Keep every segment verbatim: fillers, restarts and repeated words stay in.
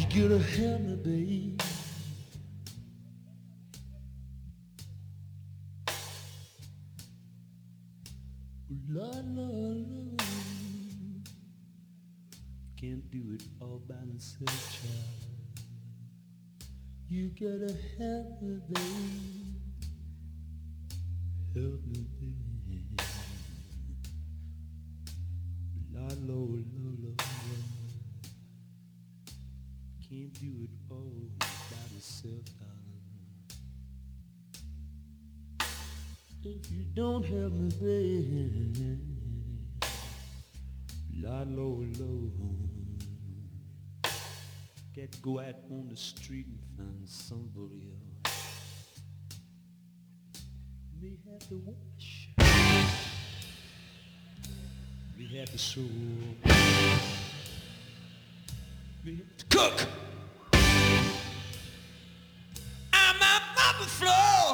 Get a help me, babe. Lord, Lord, Lord. Can't do it all by myself, child. You gotta help me, babe. Help me, babe. Lord, Lord, Lord, Lord, Lord. Can't do it all by myself, darling. If you don't help me, baby, Lord, Lord, Lord, got to go out on the street and find somebody else. May have to wash, may have to sew, may have to cook. I'm out on the floor.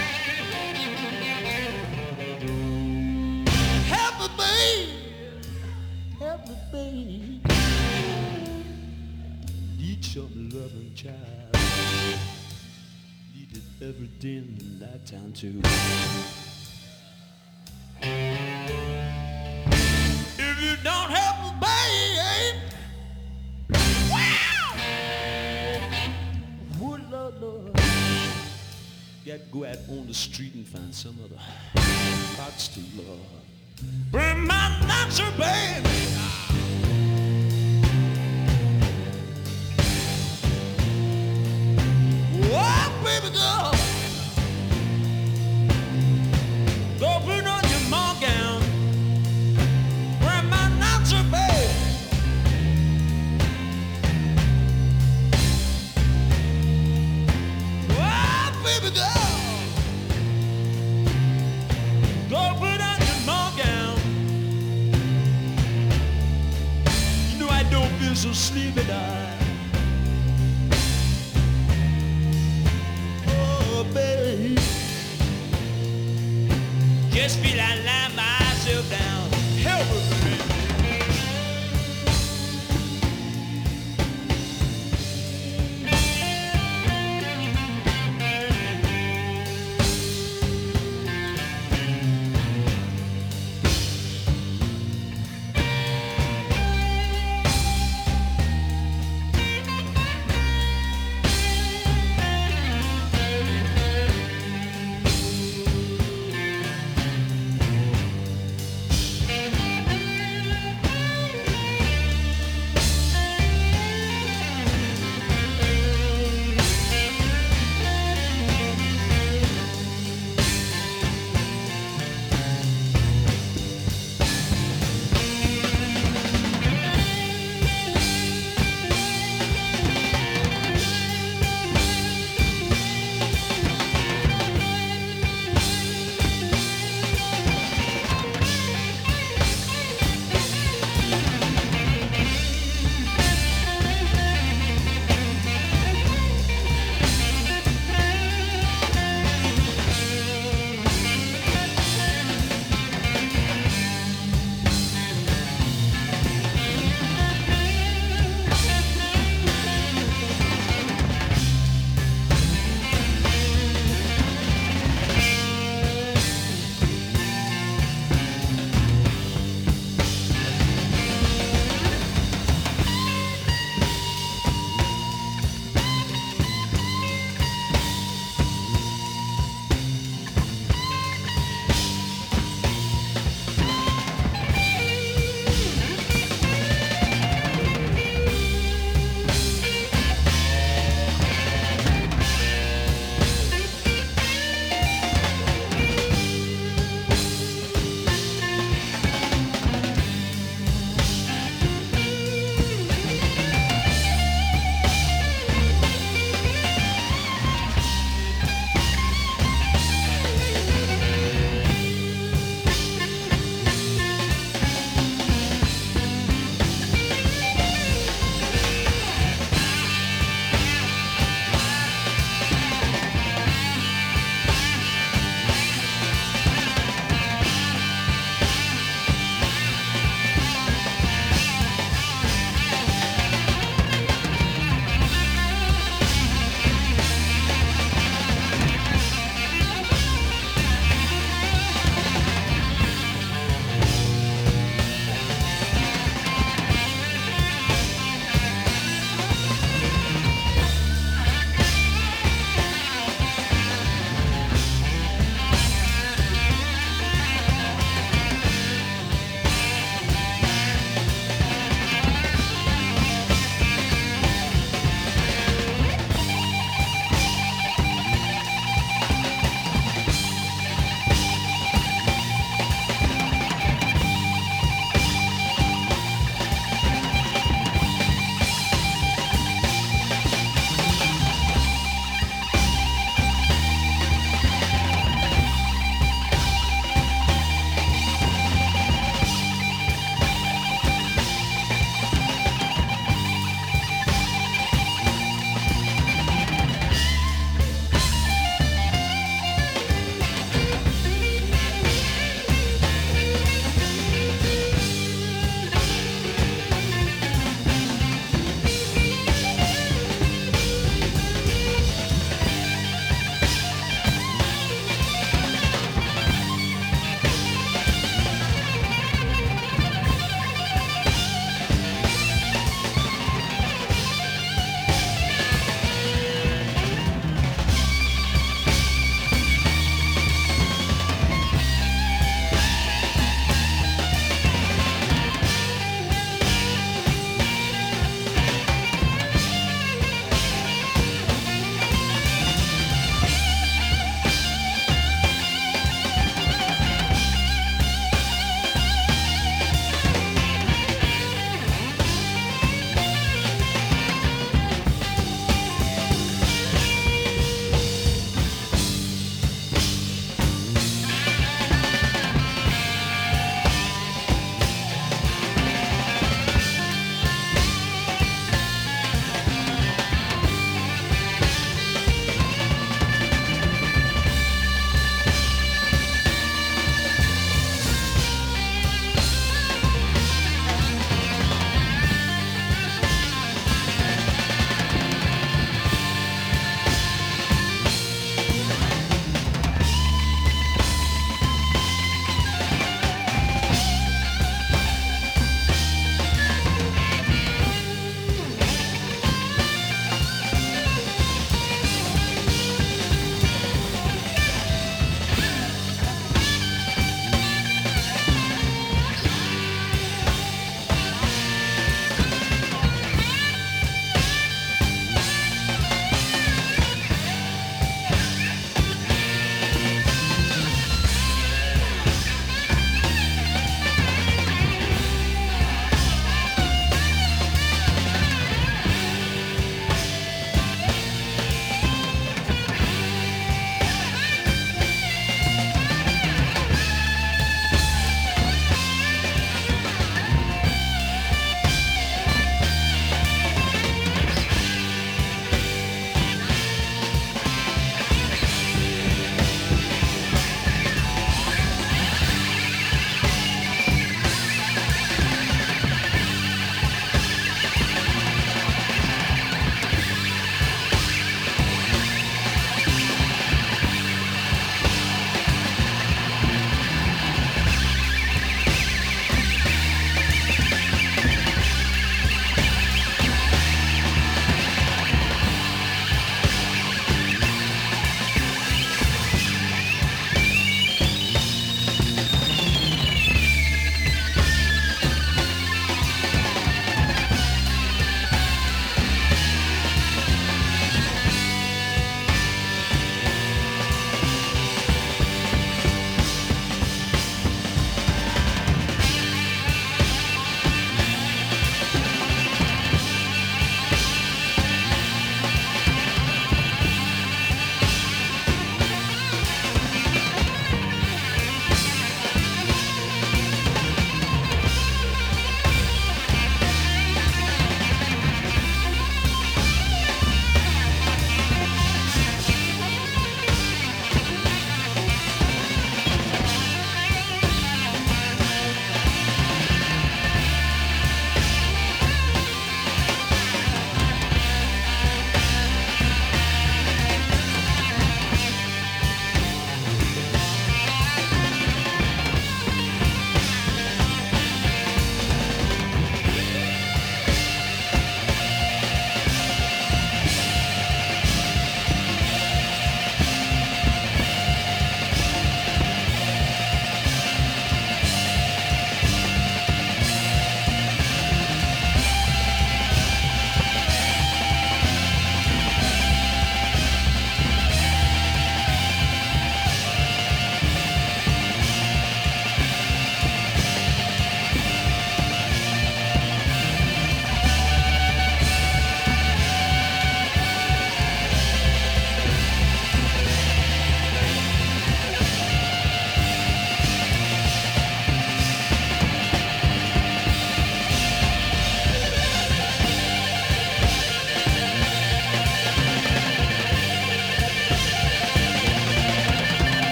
Help me, babe. Help me, babe. Need some loving child. Need it every day in the nighttime too. If you don't help me, babe, wow! Would Lord, Lord, got to go out on the street and find some other hearts to love. Bring my dancer, baby. Oh, baby girl, go put on your mall gown. Bring my dancer, baby. Oh, baby girl, go put on your mall gown. You know I don't feel so sleepy, darling. Oh, baby, just feel I lie myself down. Help me, baby.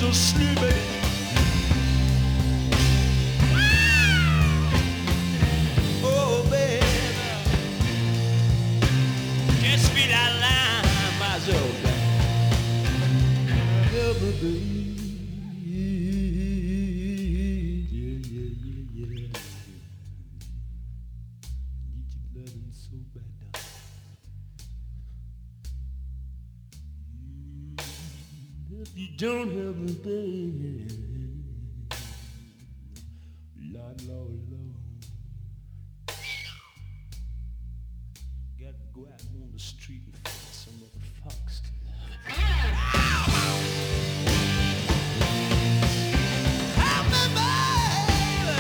so sleepy. Oh, baby, can't speak that line myself. Help me, baby. Yeah, yeah, yeah, yeah. Need your loving so bad now. Mm, if you don't help me, baby, Lord, Lord, Lord, got to go out on the street and find some other fox to love. Help me, baby.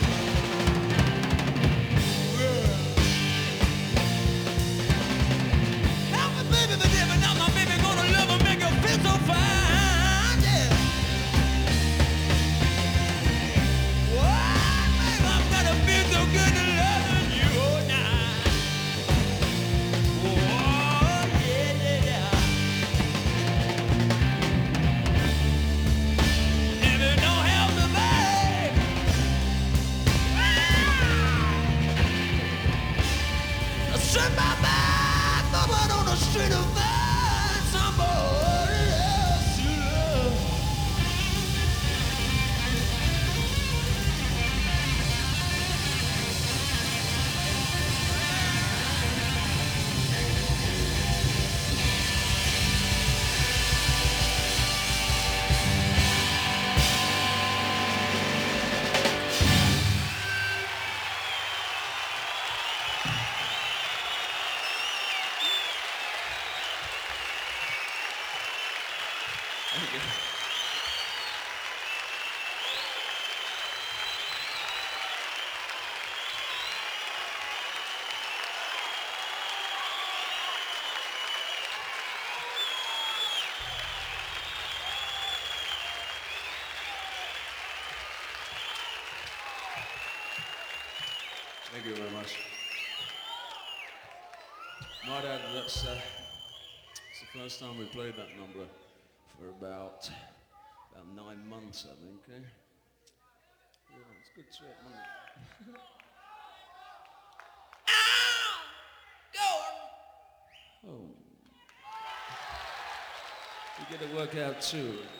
Help me, baby, but never know my baby gonna love and make her feel so fine, yeah. Whoa, baby, I'm gonna feel so good to loving you all night. Oh, yeah, yeah, yeah. If you don't help me, babe, I send my back up out on the street and find somebody else to love. Thank you. Thank you very much. Might add, that's uh, it's the first time we played that number for about about nine months, I think. Eh? Yeah, it's a good sweat, isn't it? Oh, we get to work out too.